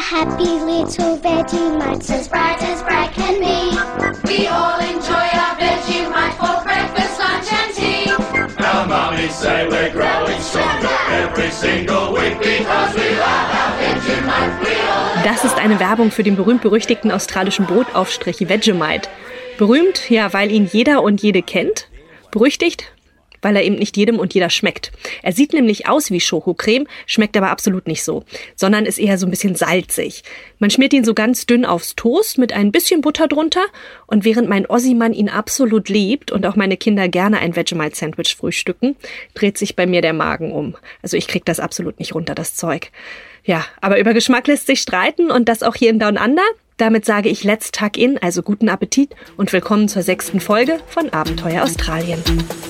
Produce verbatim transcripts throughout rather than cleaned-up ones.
happy little Vegemite, as bright as bright can be. We all enjoy our Vegemite for breakfast, lunch and tea. Our mummies say we're growing stronger every single week because we love our Vegemite. We all Das ist eine Werbung für den berühmt-berüchtigten australischen Brotaufstrich Vegemite. Berühmt, ja, weil ihn jeder und jede kennt. Berüchtigt, weil er eben nicht jedem und jeder schmeckt. Er sieht nämlich aus wie Schokocreme, schmeckt aber absolut nicht so, sondern ist eher so ein bisschen salzig. Man schmiert ihn so ganz dünn aufs Toast mit ein bisschen Butter drunter und während mein Ossi-Mann ihn absolut liebt und auch meine Kinder gerne ein Vegemite-Sandwich frühstücken, dreht sich bei mir der Magen um. Also ich krieg das absolut nicht runter, das Zeug. Ja, aber über Geschmack lässt sich streiten und das auch hier in Down Under. Damit sage ich Let's Tuck In, also guten Appetit und willkommen zur sechsten Folge von Abenteuer Australien.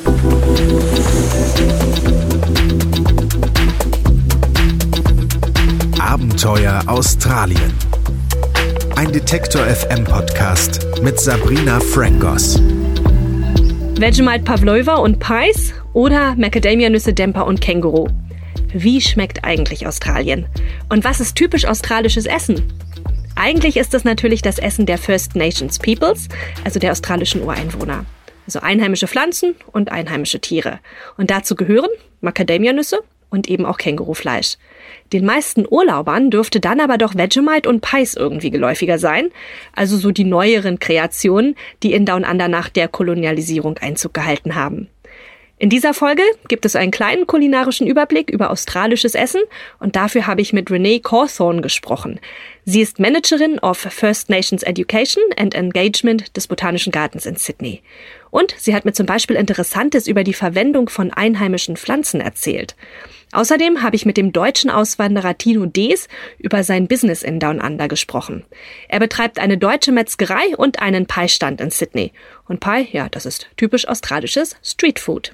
Abenteuer Australien. Ein Detektor F M Podcast mit Sabrina Frangos. Vegemite Pavlova und Pies oder Macadamia-Nüsse, Demper und Känguru. Wie schmeckt eigentlich Australien? Und was ist typisch australisches Essen? Eigentlich ist es natürlich das Essen der First Nations Peoples, also der australischen Ureinwohner. Also einheimische Pflanzen und einheimische Tiere. Und dazu gehören Macadamia-Nüsse und eben auch Kängurufleisch. Den meisten Urlaubern dürfte dann aber doch Vegemite und Pies irgendwie geläufiger sein, also so die neueren Kreationen, die in Down Under nach der Kolonialisierung Einzug gehalten haben. In dieser Folge gibt es einen kleinen kulinarischen Überblick über australisches Essen und dafür habe ich mit Renee Cawthorne gesprochen. Sie ist Managerin of First Nations Education and Engagement des Botanischen Gartens in Sydney. Und sie hat mir zum Beispiel Interessantes über die Verwendung von einheimischen Pflanzen erzählt. Außerdem habe ich mit dem deutschen Auswanderer Tino Dees über sein Business in Down Under gesprochen. Er betreibt eine deutsche Metzgerei und einen Pie-Stand in Sydney. Und Pie, ja, das ist typisch australisches Streetfood.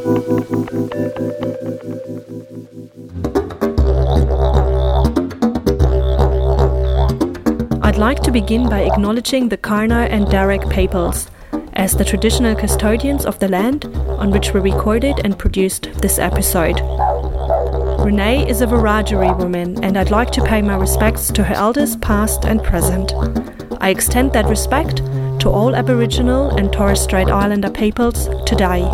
I'd like to begin by acknowledging the Kaurna and Darug peoples as the traditional custodians of the land on which we recorded and produced this episode. Renee is a Wiradjuri woman and I'd like to pay my respects to her elders past and present. I extend that respect to all Aboriginal and Torres Strait Islander peoples today.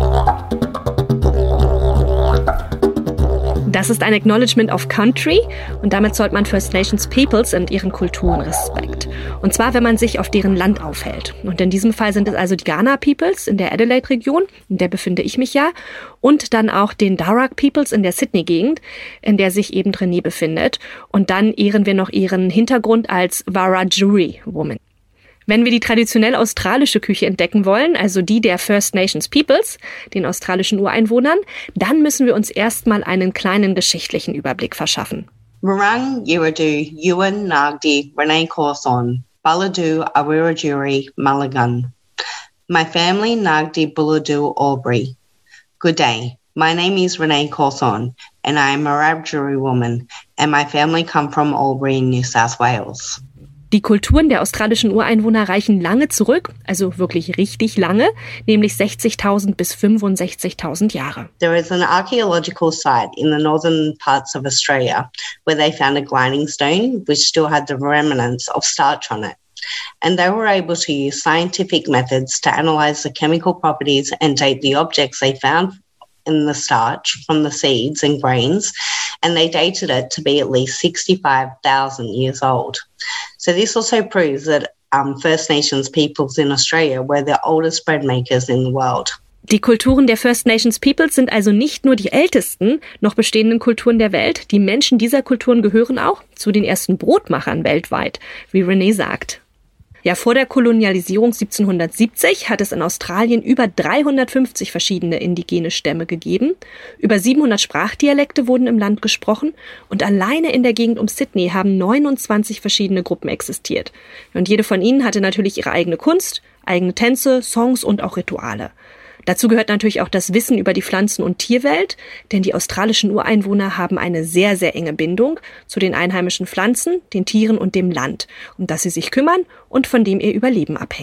Das ist ein Acknowledgement of Country und damit zollt man First Nations Peoples und ihren Kulturen Respekt. Und zwar, wenn man sich auf deren Land aufhält. Und in diesem Fall sind es also die Kaurna Peoples in der Adelaide-Region, in der befinde ich mich ja, und dann auch den Darug Peoples in der Sydney-Gegend, in der sich eben Renee befindet. Und dann ehren wir noch ihren Hintergrund als Wiradjuri Woman. Wenn wir die traditionell australische Küche entdecken wollen, also die der First Nations Peoples, den australischen Ureinwohnern, dann müssen wir uns erstmal einen kleinen geschichtlichen Überblick verschaffen. Murrung Yiridu Yuan Nagdi Renee Cawthorne Baladu Wiradjuri Mulligan. My family Nagdi Buladu Albury. Good day. My name is Renee Cawthorne and I am a Wiradjuri woman and my family come from Albury in New South Wales. Die Kulturen der australischen Ureinwohner reichen lange zurück, also wirklich richtig lange, nämlich sechzigtausend bis fünfundsechzigtausend Jahre. There is an archaeological site in the northern parts of Australia where they found a grinding stone which still had the remnants of starch on it. And they were able to use scientific methods to analyze the chemical properties and date the objects they found in the starch from the seeds and grains, and they dated it to be at least sixty-five thousand years old. So this also proves that um, First Nations peoples in Australia were the oldest bread makers in the world. Die Kulturen der First Nations Peoples sind also nicht nur die ältesten noch bestehenden Kulturen der Welt. Die Menschen dieser Kulturen gehören auch zu den ersten Brotmachern weltweit, wie Renee sagt. Ja, vor der Kolonialisierung siebzehnhundertsiebzig hat es in Australien über dreihundertfünfzig verschiedene indigene Stämme gegeben. Über siebenhundert Sprachdialekte wurden im Land gesprochen und alleine in der Gegend um Sydney haben neunundzwanzig verschiedene Gruppen existiert. Und jede von ihnen hatte natürlich ihre eigene Kunst, eigene Tänze, Songs und auch Rituale. Dazu gehört natürlich auch das Wissen über die Pflanzen- und Tierwelt, denn die australischen Ureinwohner haben eine sehr, sehr enge Bindung zu den einheimischen Pflanzen, den Tieren und dem Land, um das sie sich kümmern und von dem ihr Überleben abhängt.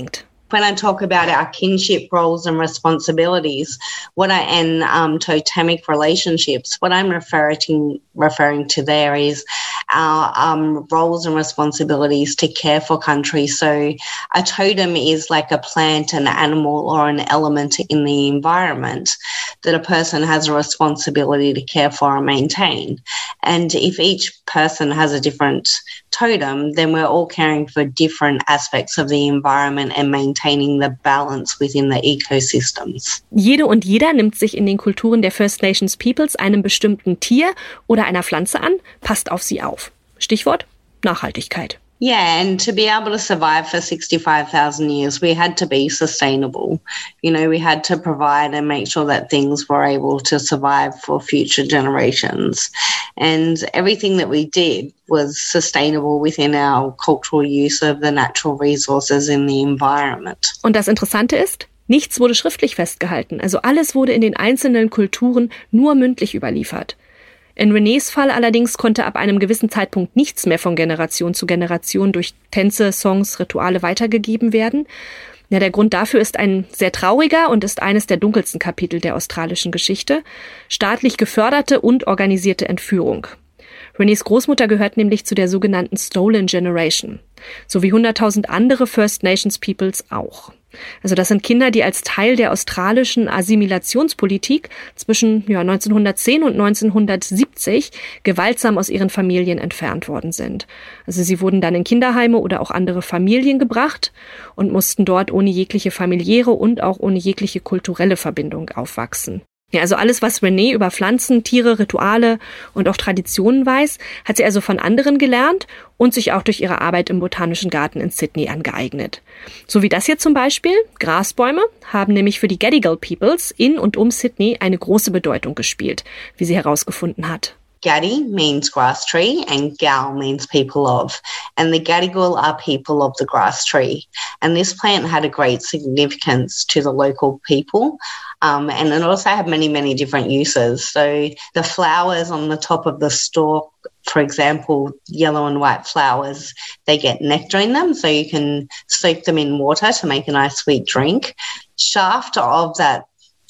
When I talk about our kinship roles and responsibilities, what I and um, totemic relationships, what I'm referring referring to there is our um, roles and responsibilities to care for country. So a totem is like a plant, an animal, or an element in the environment that a person has a responsibility to care for and maintain. And if each person has a different totem, then we're all caring for different aspects of the environment and maintaining the balance within the ecosystems. Jede und jeder nimmt sich in den Kulturen der First Nations Peoples einem bestimmten Tier oder einer Pflanze an, passt auf sie auf. Stichwort Nachhaltigkeit. Yeah, and to be able to survive for sixty-five thousand years, we had to be sustainable. You know, we had to provide and make sure that things were able to survive for future generations. And everything that we did was sustainable within our cultural use of the natural resources in the environment. Und das Interessante ist, nichts wurde schriftlich festgehalten. Also alles wurde in den einzelnen Kulturen nur mündlich überliefert. In Renés Fall allerdings konnte ab einem gewissen Zeitpunkt nichts mehr von Generation zu Generation durch Tänze, Songs, Rituale weitergegeben werden. Ja, der Grund dafür ist ein sehr trauriger und ist eines der dunkelsten Kapitel der australischen Geschichte: staatlich geförderte und organisierte Entführung. Renés Großmutter gehört nämlich zu der sogenannten Stolen Generation, sowie hunderttausend andere First Nations Peoples auch. Also das sind Kinder, die als Teil der australischen Assimilationspolitik zwischen ja, neunzehnhundertzehn und neunzehnhundertsiebzig gewaltsam aus ihren Familien entfernt worden sind. Also sie wurden dann in Kinderheime oder auch andere Familien gebracht und mussten dort ohne jegliche familiäre und auch ohne jegliche kulturelle Verbindung aufwachsen. Ja, also alles, was René über Pflanzen, Tiere, Rituale und auch Traditionen weiß, hat sie also von anderen gelernt und sich auch durch ihre Arbeit im Botanischen Garten in Sydney angeeignet. So wie das hier zum Beispiel. Grasbäume haben nämlich für die Gadigal Peoples in und um Sydney eine große Bedeutung gespielt, wie sie herausgefunden hat. Gadi means grass tree and Gal means people of. And the Gadigal are people of the grass tree. And this plant had a great significance to the local people. Um, and it also had many, many different uses. So the flowers on the top of the stalk, for example, yellow and white flowers, they get nectar in them. So you can soak them in water to make a nice sweet drink. Shaft of that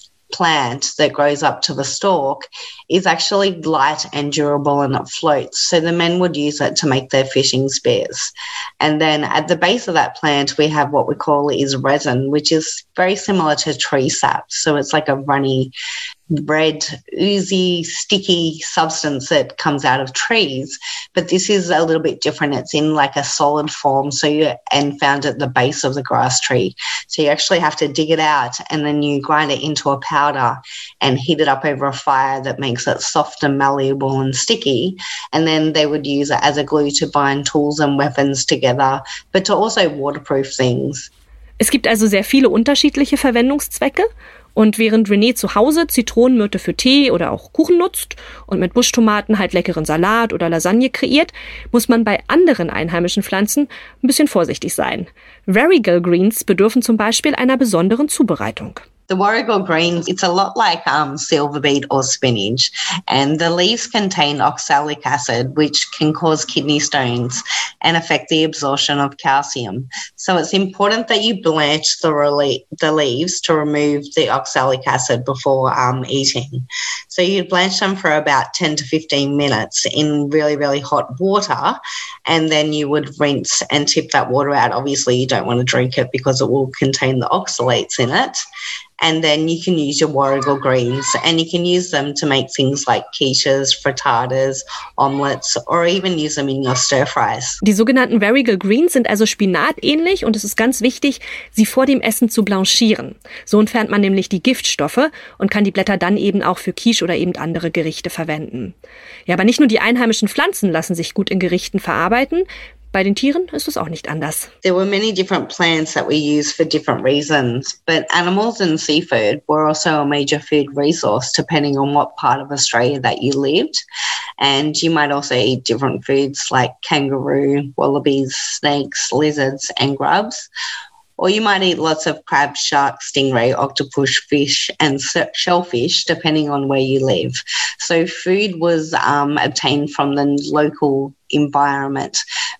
plant that grows up to the stalk is actually light and durable and it floats. So the men would use it to make their fishing spears. And then at the base of that plant, we have what we call is resin, which is very similar to tree sap. So it's like a runny, red, oozy, sticky substance that comes out of trees. But this is a little bit different. It's in like a solid form, so you and found at the base of the grass tree. So you actually have to dig it out and then you grind it into a powder and heat it up over a fire that makes it soft and malleable and sticky. And then they would use it as a glue to bind tools and weapons together, but to also waterproof things. Es gibt also sehr viele unterschiedliche Verwendungszwecke. Und während René zu Hause Zitronenmyrte für Tee oder auch Kuchen nutzt und mit Buschtomaten halt leckeren Salat oder Lasagne kreiert, muss man bei anderen einheimischen Pflanzen ein bisschen vorsichtig sein. Warrigal Greens bedürfen zum Beispiel einer besonderen Zubereitung. The warrigal greens, it's a lot like um, silver beet or spinach, and the leaves contain oxalic acid, which can cause kidney stones and affect the absorption of calcium. So it's important that you blanch the, rele- the leaves to remove the oxalic acid before um, eating. So you blanch them for about ten to fifteen minutes in really, really hot water, and then you would rinse and tip that water out. Obviously, you don't want to drink it because it will contain the oxalates in it. And then you can use your warrigal greens and you can use them to make things like quiches, frittatas, omelets or even use them in your stir fries. Die sogenannten Warrigal Greens sind also spinatähnlich und es ist ganz wichtig, sie vor dem Essen zu blanchieren. So entfernt man nämlich die Giftstoffe und kann die Blätter dann eben auch für Quiche oder eben andere Gerichte verwenden. Ja, aber nicht nur die einheimischen Pflanzen lassen sich gut in Gerichten verarbeiten. Bei den Tieren ist es auch nicht anders. There were many different plants that we use for different reasons, but animals and seafood were also a major food resource depending on what part of Australia that you lived. And you might also eat different foods like kangaroo, wallabies, snakes, lizards and grubs. Or you might eat lots of crab, shark, stingray, octopus, fish and shellfish depending on where you live. So food was um, obtained from the local environment.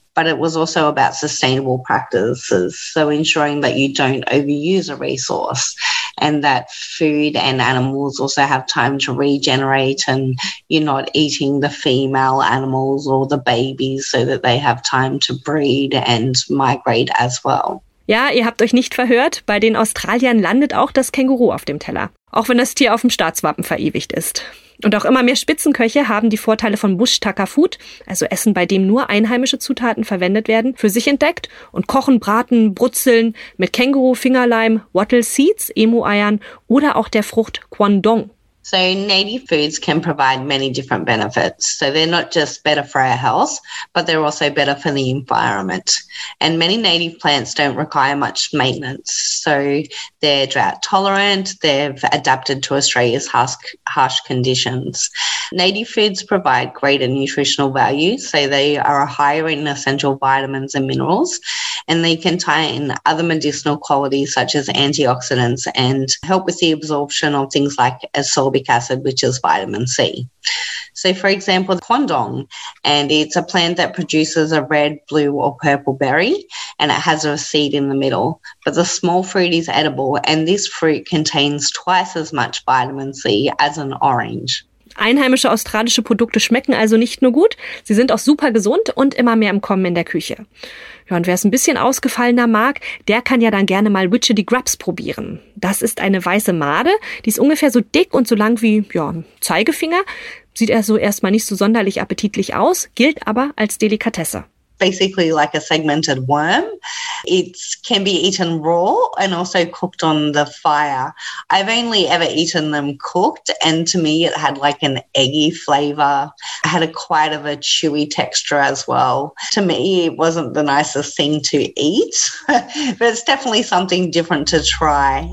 but it was also about sustainable practices. So ensuring that you don't overuse a resource and that food and animals also have time to regenerate and you're not eating the female animals or the babies so that they have time to breed and migrate as well. Ja, ihr habt euch nicht verhört, bei den Australiern landet auch das Känguru auf dem Teller. Auch wenn das Tier auf dem Staatswappen verewigt ist. Und auch immer mehr Spitzenköche haben die Vorteile von Bush Tucker Food, also Essen, bei dem nur einheimische Zutaten verwendet werden, für sich entdeckt und kochen, braten, brutzeln mit Känguru-Fingerleim, Wattle Seeds, Emu-Eiern oder auch der Frucht Kwandong. So native foods can provide many different benefits. So they're not just better for our health, but they're also better for the environment. And many native plants don't require much maintenance. So they're drought tolerant, they've adapted to Australia's harsh, harsh conditions. Native foods provide greater nutritional value, so they are higher in essential vitamins and minerals, and they contain other medicinal qualities such as antioxidants and help with the absorption of things like ascorbic acid, which is vitamin C. So, for example, Kwandong, and it's a plant that produces a red, blue or purple berry, and it has a seed in the middle. But the small fruit is edible, and this fruit contains twice as much vitamin C as an orange. Einheimische australische Produkte schmecken also nicht nur gut, sie sind auch super gesund und immer mehr im Kommen in der Küche. Ja, und wer es ein bisschen ausgefallener mag, der kann ja dann gerne mal Witchetty Grubs probieren. Das ist eine weiße Made, die ist ungefähr so dick und so lang wie ja, ein Zeigefinger. Sieht also erstmal nicht so sonderlich appetitlich aus, gilt aber als Delikatesse. Basically like a segmented worm. It can be eaten raw and also cooked on the fire. I've only ever eaten them cooked, and to me it had like an eggy flavour. It had a quite of a chewy texture as well. To me it wasn't the nicest thing to eat, but it's definitely something different to try.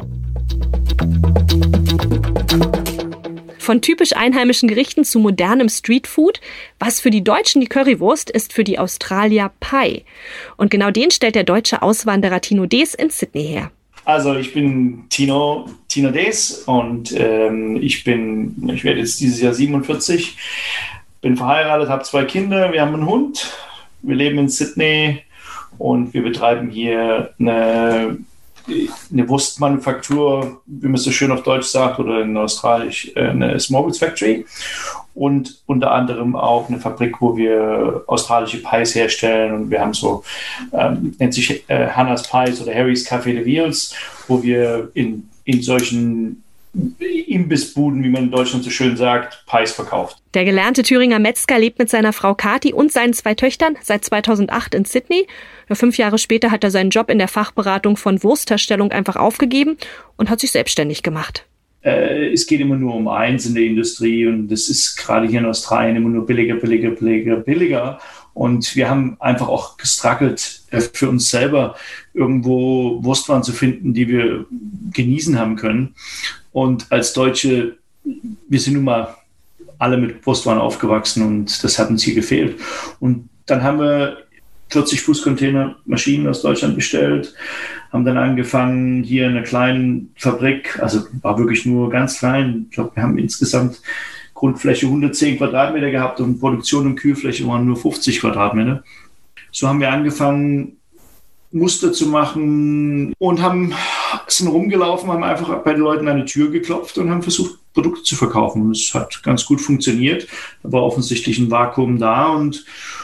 Von typisch einheimischen Gerichten zu modernem Streetfood. Was für die Deutschen die Currywurst ist, für die Australier Pie. Und genau den stellt der deutsche Auswanderer Tino Dees in Sydney her. Also ich bin Tino, Tino Dees und ähm, ich bin, ich werde jetzt dieses Jahr siebenundvierzig, bin verheiratet, habe zwei Kinder, wir haben einen Hund, wir leben in Sydney und wir betreiben hier eine eine Wurstmanufaktur, wie man so schön auf Deutsch sagt, oder in Australisch eine Smallwoods Factory und unter anderem auch eine Fabrik, wo wir australische Pies herstellen und wir haben so, ähm, nennt sich äh, Hannah's Pies oder Harry's Café de Wheels, wo wir in, in solchen Imbissbuden, wie man in Deutschland so schön sagt, Pies verkauft. Der gelernte Thüringer Metzger lebt mit seiner Frau Kathi und seinen zwei Töchtern seit zweitausendacht in Sydney. Fünf Jahre später hat er seinen Job in der Fachberatung von Wurstherstellung einfach aufgegeben und hat sich selbstständig gemacht. Äh, es geht immer nur um eins in der Industrie und das ist gerade hier in Australien immer nur billiger, billiger, billiger, billiger. Und wir haben einfach auch gestruggelt, äh, für uns selber irgendwo Wurstwaren zu finden, die wir genießen haben können. Und als Deutsche, wir sind nun mal alle mit Wurstwaren aufgewachsen und das hat uns hier gefehlt. Und dann haben wir vierzig Fußcontainer Maschinen aus Deutschland bestellt, haben dann angefangen hier in einer kleinen Fabrik, also war wirklich nur ganz klein. Ich glaube, wir haben insgesamt Grundfläche hundertzehn Quadratmeter gehabt und Produktion und Kühlfläche waren nur fünfzig Quadratmeter. So haben wir angefangen, Muster zu machen und haben, sind rumgelaufen, haben einfach bei den Leuten an die Tür geklopft und haben versucht, Produkte zu verkaufen. Und es hat ganz gut funktioniert. Da war offensichtlich ein Vakuum da und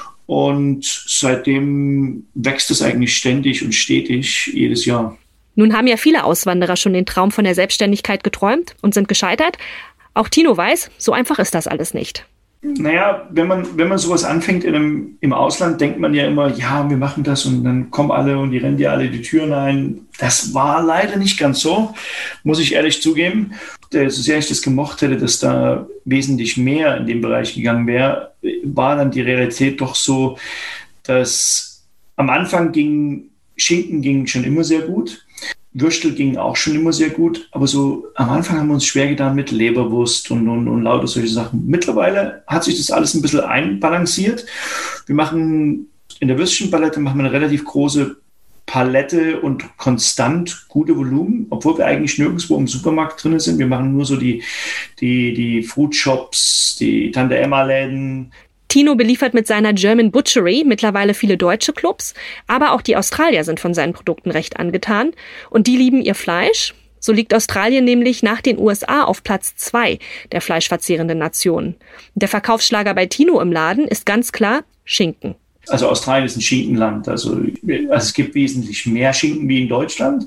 Und seitdem wächst es eigentlich ständig und stetig jedes Jahr. Nun haben ja viele Auswanderer schon den Traum von der Selbstständigkeit geträumt und sind gescheitert. Auch Tino weiß, so einfach ist das alles nicht. Naja, wenn man, wenn man sowas anfängt in einem, im Ausland, denkt man ja immer, ja, wir machen das und dann kommen alle und die rennen dir alle die Türen ein. Das war leider nicht ganz so, muss ich ehrlich zugeben. So sehr ich das gemocht hätte, dass da wesentlich mehr in dem Bereich gegangen wäre, war dann die Realität doch so, dass am Anfang ging, Schinken ging schon immer sehr gut. Würstel ging auch schon immer sehr gut, aber so am Anfang haben wir uns schwer getan mit Leberwurst und, und, und lauter solche Sachen. Mittlerweile hat sich das alles ein bisschen einbalanciert. Wir machen in der Würstchenpalette machen wir eine relativ große Palette und konstant gute Volumen, obwohl wir eigentlich nirgendwo im Supermarkt drin sind. Wir machen nur so die, die, die Fruit Shops, die Tante Emma Läden. Tino beliefert mit seiner German Butchery mittlerweile viele deutsche Clubs, aber auch die Australier sind von seinen Produkten recht angetan und die lieben ihr Fleisch. So liegt Australien nämlich nach den U S A auf Platz zwei der fleischverzehrenden Nationen. Der Verkaufsschlager bei Tino im Laden ist ganz klar Schinken. Also Australien ist ein Schinkenland. Also, also es gibt wesentlich mehr Schinken wie in Deutschland.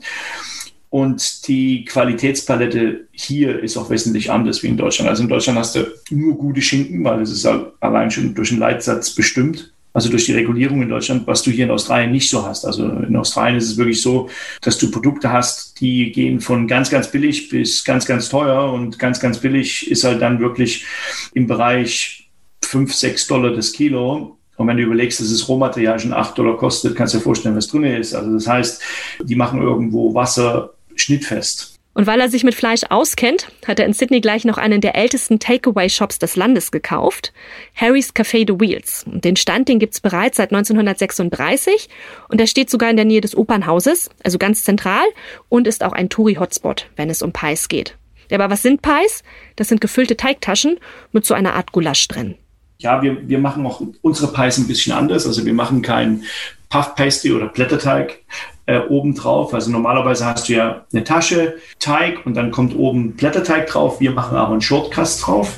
Und die Qualitätspalette hier ist auch wesentlich anders wie in Deutschland. Also in Deutschland hast du nur gute Schinken, weil es ist allein schon durch einen Leitsatz bestimmt. Also durch die Regulierung in Deutschland, was du hier in Australien nicht so hast. Also in Australien ist es wirklich so, dass du Produkte hast, die gehen von ganz, ganz billig bis ganz, ganz teuer. Und ganz, ganz billig ist halt dann wirklich im Bereich fünf, sechs Dollar das Kilo. Und wenn du überlegst, dass das Rohmaterial schon acht Dollar kostet, kannst du dir vorstellen, was drin ist. Also das heißt, die machen irgendwo Wasser schnittfest. Und weil er sich mit Fleisch auskennt, hat er in Sydney gleich noch einen der ältesten Takeaway-Shops des Landes gekauft, Harry's Café The Wheels. Den Stand, den gibt's bereits seit neunzehnhundertsechsunddreißig und er steht sogar in der Nähe des Opernhauses, also ganz zentral und ist auch ein Touri-Hotspot, wenn es um Pies geht. Aber was sind Pies? Das sind gefüllte Teigtaschen mit so einer Art Gulasch drin. Ja, wir, wir machen auch unsere Pies ein bisschen anders. Also wir machen kein Puff Pastry oder Blätterteig äh, obendrauf. Also normalerweise hast du ja eine Tasche, Teig und dann kommt oben Blätterteig drauf. Wir machen aber einen Shortcrust drauf.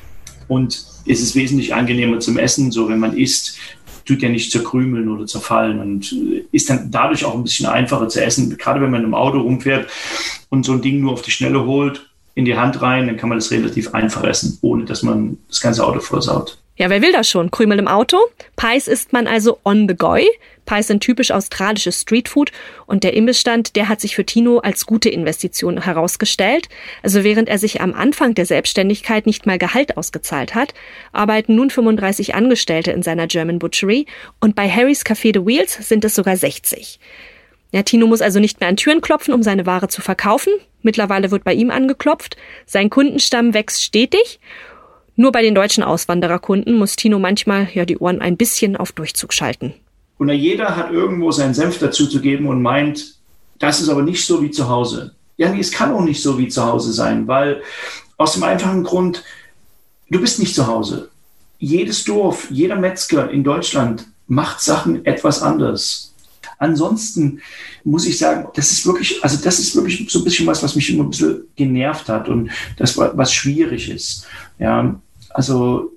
Und es ist wesentlich angenehmer zum Essen. So wenn man isst, tut ja nicht zerkrümeln oder zerfallen und ist dann dadurch auch ein bisschen einfacher zu essen. Gerade wenn man im Auto rumfährt und so ein Ding nur auf die Schnelle holt, in die Hand rein, dann kann man das relativ einfach essen, ohne dass man das ganze Auto versaut. Ja, wer will das schon? Krümel im Auto? Pies isst man also on the go. Pies sind typisch australisches Streetfood und der Imbissstand, der hat sich für Tino als gute Investition herausgestellt. Also während er sich am Anfang der Selbstständigkeit nicht mal Gehalt ausgezahlt hat, arbeiten nun fünfunddreißig Angestellte in seiner German Butchery und bei Harry's Café The Wheels sind es sogar sechzig. Ja, Tino muss also nicht mehr an Türen klopfen, um seine Ware zu verkaufen. Mittlerweile wird bei ihm angeklopft. Sein Kundenstamm wächst stetig. Nur bei den deutschen Auswandererkunden muss Tino manchmal ja die Ohren ein bisschen auf Durchzug schalten. Und jeder hat irgendwo seinen Senf dazu zu geben und meint, das ist aber nicht so wie zu Hause. Ja, nee, es kann auch nicht so wie zu Hause sein, weil aus dem einfachen Grund, du bist nicht zu Hause. Jedes Dorf, jeder Metzger in Deutschland macht Sachen etwas anders. Ansonsten muss ich sagen, das ist wirklich, also das ist wirklich so ein bisschen was, was mich immer ein bisschen genervt hat und das, was schwierig ist. Ja, also,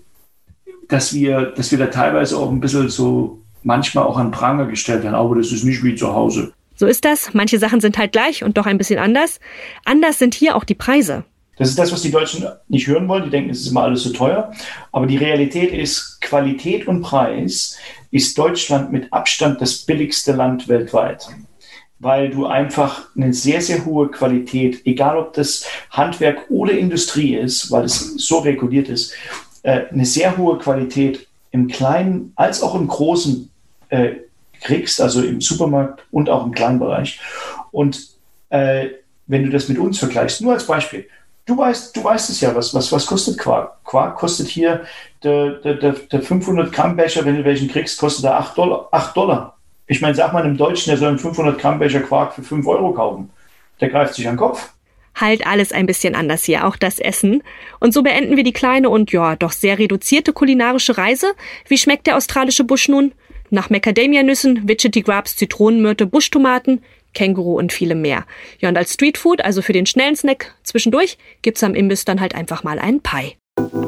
dass wir, dass wir da teilweise auch ein bisschen so manchmal auch an Pranger gestellt werden, aber das ist nicht wie zu Hause. So ist das. Manche Sachen sind halt gleich und doch ein bisschen anders. Anders sind hier auch die Preise. Das ist das, was die Deutschen nicht hören wollen. Die denken, es ist immer alles so teuer. Aber die Realität ist, Qualität und Preis ist Deutschland mit Abstand das billigste Land weltweit. Weil du einfach eine sehr, sehr hohe Qualität, egal ob das Handwerk oder Industrie ist, weil es so reguliert ist, eine sehr hohe Qualität im Kleinen als auch im Großen äh, kriegst, also im Supermarkt und auch im Kleinbereich. Und äh, wenn du das mit uns vergleichst, nur als Beispiel, Du weißt, du weißt es ja, was, was, was kostet Quark? Quark kostet hier, der, der, der fünfhundert Gramm Becher, wenn du welchen kriegst, kostet er acht Dollar. acht Dollar. Ich meine, sag mal einem Deutschen, der soll einen fünfhundert Gramm Becher Quark für fünf Euro kaufen. Der greift sich an den Kopf. Halt alles ein bisschen anders hier, auch das Essen. Und so beenden wir die kleine und ja, doch sehr reduzierte kulinarische Reise. Wie schmeckt der australische Busch nun? Nach Macadamia-Nüssen, Widgety Grubs, Zitronenmyrte, Buschtomaten, Känguru und vielem mehr. Ja, und als Streetfood, also für den schnellen Snack zwischendurch, gibt's am Imbiss dann halt einfach mal einen Pie.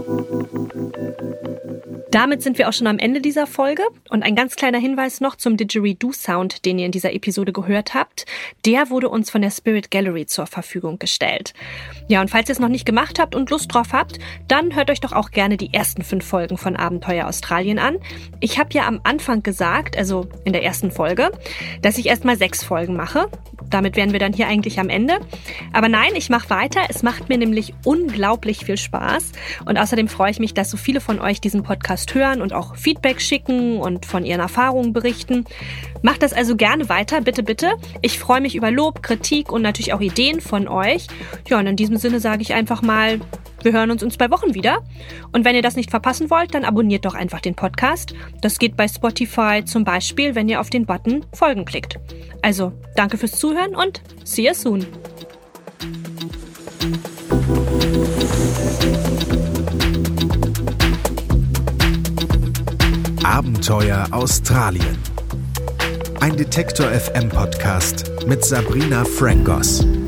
Damit sind wir auch schon am Ende dieser Folge. Und ein ganz kleiner Hinweis noch zum Didgeridoo-Sound, den ihr in dieser Episode gehört habt. Der wurde uns von der Spirit Gallery zur Verfügung gestellt. Ja, und falls ihr es noch nicht gemacht habt und Lust drauf habt, dann hört euch doch auch gerne die ersten fünf Folgen von Abenteuer Australien an. Ich habe ja am Anfang gesagt, also in der ersten Folge, dass ich erst mal sechs Folgen mache. Damit wären wir dann hier eigentlich am Ende. Aber nein, ich mache weiter. Es macht mir nämlich unglaublich viel Spaß. Und außerdem freue ich mich, dass so viele von euch diesen Podcast hören und auch Feedback schicken und von ihren Erfahrungen berichten. Macht das also gerne weiter, bitte, bitte. Ich freue mich über Lob, Kritik und natürlich auch Ideen von euch. Ja, und in diesem Sinne sage ich einfach mal, wir hören uns in zwei Wochen wieder. Und wenn ihr das nicht verpassen wollt, dann abonniert doch einfach den Podcast. Das geht bei Spotify zum Beispiel, wenn ihr auf den Button Folgen klickt. Also, danke fürs Zuhören und see you soon. Abenteuer Australien. Ein Detektor F M Podcast mit Sabrina Frangos.